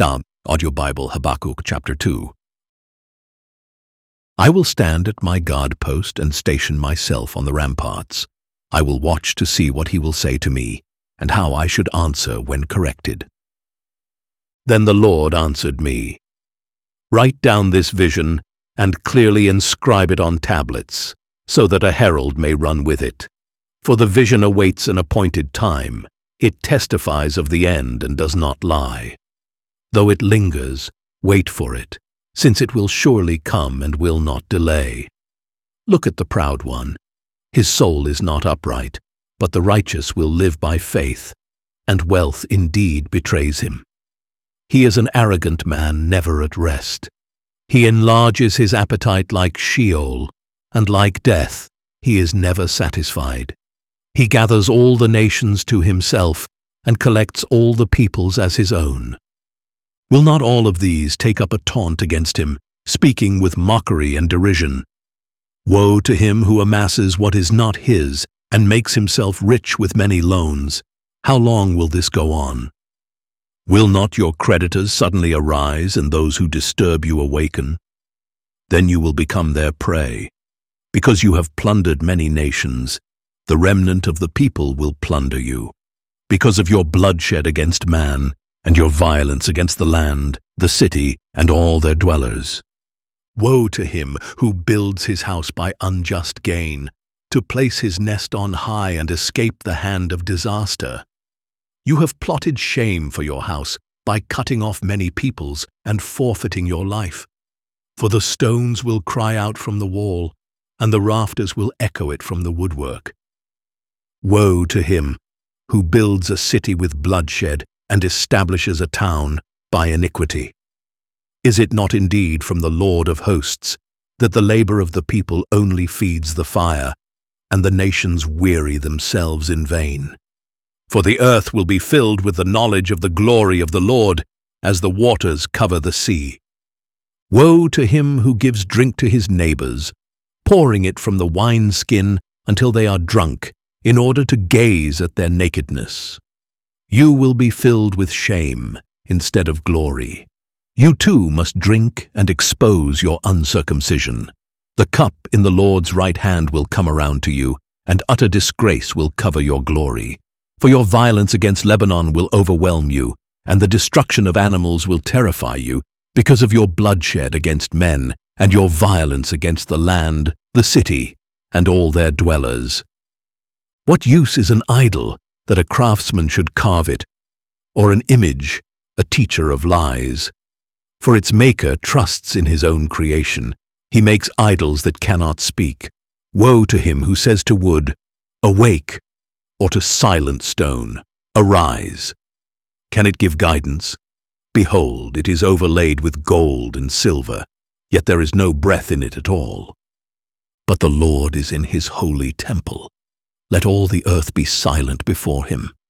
Now, Audio Bible, Habakkuk chapter 2. I will stand at my guard post and station myself on the ramparts. I will watch to see what he will say to me, and how I should answer when corrected. Then the Lord answered me, Write down this vision, and clearly inscribe it on tablets, so that a herald may run with it. For the vision awaits an appointed time. It testifies of the end and does not lie. Though it lingers, wait for it, since it will surely come and will not delay. Look at the proud one. His soul is not upright, but the righteous will live by faith, and wealth indeed betrays him. He is an arrogant man, never at rest. He enlarges his appetite like Sheol, and like death, he is never satisfied. He gathers all the nations to himself, and collects all the peoples as his own. Will not all of these take up a taunt against him, speaking with mockery and derision? Woe to him who amasses what is not his, and makes himself rich with many loans. How long will this go on? Will not your creditors suddenly arise, and those who disturb you awaken? Then you will become their prey. Because you have plundered many nations, the remnant of the people will plunder you. Because of your bloodshed against man, and your violence against the land, the city, and all their dwellers. Woe to him who builds his house by unjust gain, to place his nest on high and escape the hand of disaster. You have plotted shame for your house by cutting off many peoples and forfeiting your life. For the stones will cry out from the wall, and the rafters will echo it from the woodwork. Woe to him who builds a city with bloodshed and establishes a town by iniquity. Is it not indeed from the Lord of hosts that the labor of the people only feeds the fire, and the nations weary themselves in vain? For the earth will be filled with the knowledge of the glory of the Lord, as the waters cover the sea. Woe to him who gives drink to his neighbors, pouring it from the wineskin until they are drunk, in order to gaze at their nakedness. You will be filled with shame instead of glory. You too must drink and expose your uncircumcision. The cup in the Lord's right hand will come around to you, and utter disgrace will cover your glory. For your violence against Lebanon will overwhelm you, and the destruction of animals will terrify you, because of your bloodshed against men, and your violence against the land, the city, and all their dwellers. What use is an idol, that a craftsman should carve it, or an image, a teacher of lies? For its maker trusts in his own creation. He makes idols that cannot speak. Woe to him who says to wood, Awake, or to silent stone, Arise. Can it give guidance? Behold, it is overlaid with gold and silver, yet there is no breath in it at all. But the Lord is in his holy temple. Let all the earth be silent before him.